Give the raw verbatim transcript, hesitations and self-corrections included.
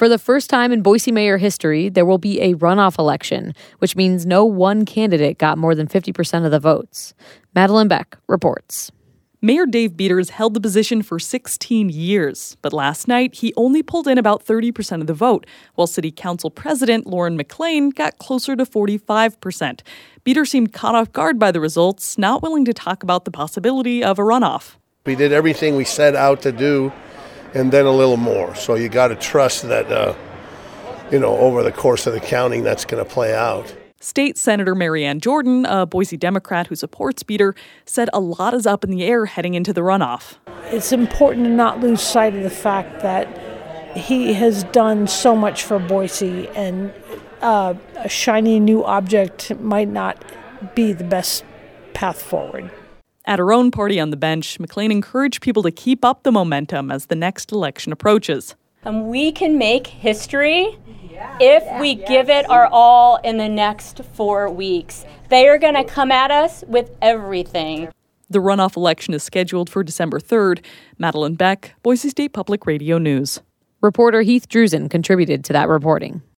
For the first time in Boise mayor history, there will be a runoff election, which means no one candidate got more than fifty percent of the votes. Madeline Beck reports. Mayor Dave Bieters held the position for sixteen years, but last night he only pulled in about thirty percent of the vote, while City Council President Lauren McLean got closer to forty-five percent. Bieters seemed caught off guard by the results, not willing to talk about the possibility of a runoff. We did everything we set out to do, and then a little more. So you got to trust that, uh, you know, over the course of the counting, that's going to play out. State Senator Marianne Jordan, a Boise Democrat who supports Bieters, said a lot is up in the air heading into the runoff. It's important to not lose sight of the fact that he has done so much for Boise, and uh, a shiny new object might not be the best path forward. At her own party on the bench, McLean encouraged people to keep up the momentum as the next election approaches. And we can make history if we give it our all in the next four weeks. They are going to come at us with everything. The runoff election is scheduled for December third. Madeline Beck, Boise State Public Radio News. Reporter Heath Drusen contributed to that reporting.